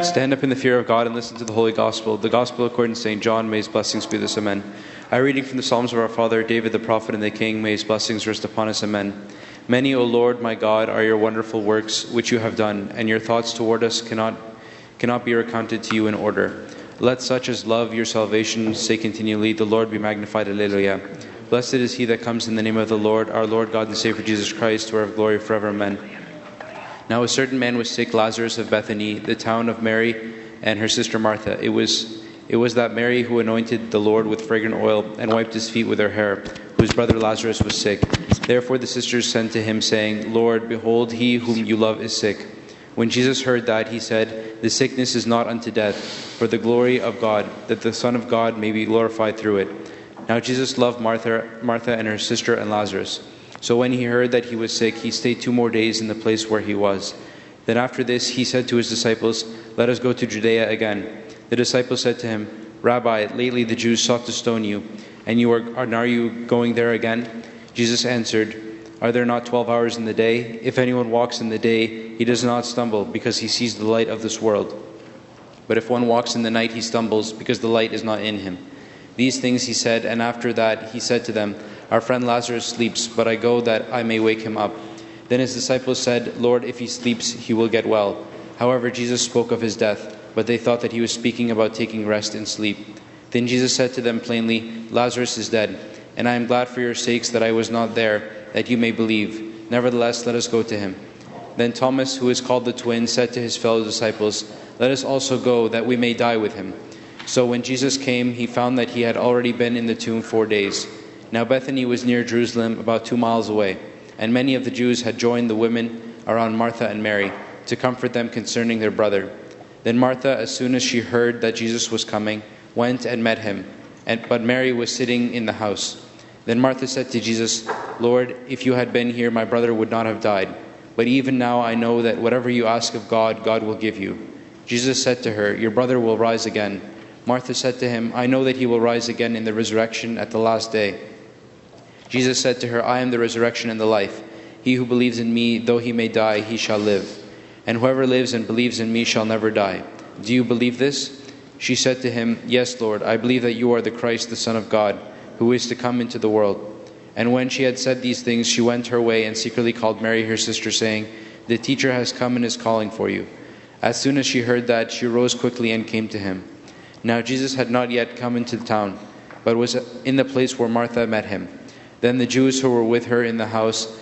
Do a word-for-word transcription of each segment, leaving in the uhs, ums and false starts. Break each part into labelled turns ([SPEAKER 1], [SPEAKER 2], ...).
[SPEAKER 1] Stand up in the fear of God and listen to the Holy Gospel. The Gospel according to Saint John, may his blessings be with us, amen. A reading from the Psalms of our Father, David the prophet and the King, may his blessings rest upon us, amen. Many, O Lord, my God, are your wonderful works which you have done, and your thoughts toward us cannot, cannot be recounted to you in order. Let such as love your salvation say continually, the Lord be magnified, alleluia. Blessed is he that comes in the name of the Lord, our Lord God and Savior Jesus Christ, who are of glory forever, amen. Now a certain man was sick, Lazarus of Bethany, the town of Mary and her sister Martha. It was it was that Mary who anointed the Lord with fragrant oil and wiped his feet with her hair, whose brother Lazarus was sick. Therefore the sisters sent to him, saying, Lord, behold, he whom you love is sick. When Jesus heard that, he said, The sickness is not unto death, for the glory of God, that the Son of God may be glorified through it. Now Jesus loved Martha, Martha and her sister and Lazarus. So when he heard that he was sick, he stayed two more days in the place where he was. Then after this he said to his disciples, Let us go to Judea again. The disciples said to him, Rabbi, lately the Jews sought to stone you, and you are, and are you going there again? Jesus answered, Are there not twelve hours in the day? If anyone walks in the day, he does not stumble, because he sees the light of this world. But if one walks in the night, he stumbles, because the light is not in him. These things he said, and after that he said to them, Our friend Lazarus sleeps, but I go that I may wake him up. Then his disciples said, Lord, if he sleeps, he will get well. However, Jesus spoke of his death, but they thought that he was speaking about taking rest in sleep. Then Jesus said to them plainly, Lazarus is dead, and I am glad for your sakes that I was not there, that you may believe. Nevertheless, let us go to him. Then Thomas, who is called the twin, said to his fellow disciples, Let us also go, that we may die with him. So when Jesus came, he found that he had already been in the tomb four days. Now Bethany was near Jerusalem, about two miles away, and many of the Jews had joined the women around Martha and Mary to comfort them concerning their brother. Then Martha, as soon as she heard that Jesus was coming, went and met him, and, but Mary was sitting in the house. Then Martha said to Jesus, Lord, if you had been here, my brother would not have died. But even now I know that whatever you ask of God, God will give you. Jesus said to her, Your brother will rise again. Martha said to him, I know that he will rise again in the resurrection at the last day. Jesus said to her, I am the resurrection and the life. He who believes in me, though he may die, he shall live. And whoever lives and believes in me shall never die. Do you believe this? She said to him, Yes, Lord, I believe that you are the Christ, the Son of God, who is to come into the world. And when she had said these things, she went her way and secretly called Mary her sister, saying, The teacher has come and is calling for you. As soon as she heard that, she rose quickly and came to him. Now Jesus had not yet come into the town, but was in the place where Martha met him. Then the Jews who were with her in the house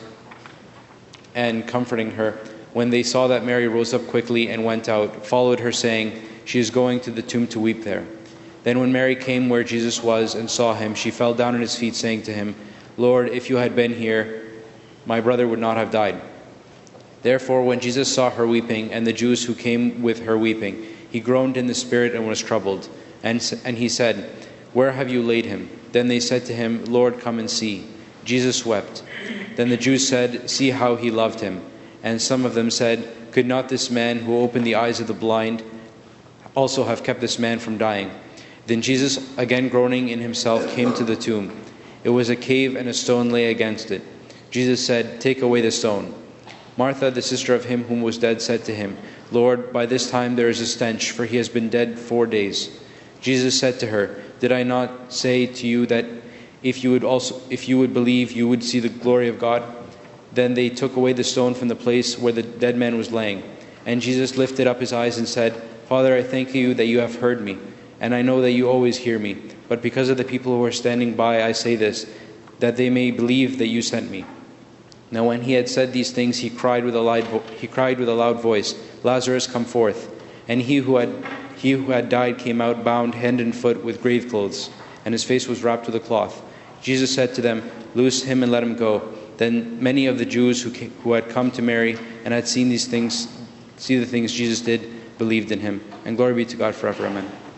[SPEAKER 1] and comforting her, when they saw that Mary rose up quickly and went out, followed her, saying, She is going to the tomb to weep there. Then when Mary came where Jesus was and saw him, she fell down at his feet, saying to him, Lord, if you had been here, my brother would not have died. Therefore, when Jesus saw her weeping, and the Jews who came with her weeping, he groaned in the spirit and was troubled. And, and he said, Where have you laid him? Then they said to him, Lord, come and see. Jesus wept. Then the Jews said, See how he loved him. And some of them said, Could not this man who opened the eyes of the blind also have kept this man from dying? Then Jesus, again groaning in himself, came to the tomb. It was a cave, and a stone lay against it. Jesus said, Take away the stone. Martha, the sister of him whom was dead, said to him, Lord, by this time there is a stench, for he has been dead four days. Jesus said to her, Did I not say to you that if you would also, if you would believe, you would see the glory of God? Then they took away the stone from the place where the dead man was laying. And Jesus lifted up his eyes and said, Father, I thank you that you have heard me, and I know that you always hear me. But because of the people who are standing by, I say this, that they may believe that you sent me. Now when he had said these things, he cried with a loud, vo- he cried with a loud voice, Lazarus, come forth. And he who had he who had died came out, bound hand and foot with grave clothes, and his face was wrapped with a cloth. Jesus said to them, Loose him and let him go. Then many of the Jews who came, who had come to Mary and had seen these things, see the things Jesus did, believed in him. And glory be to God forever. Amen.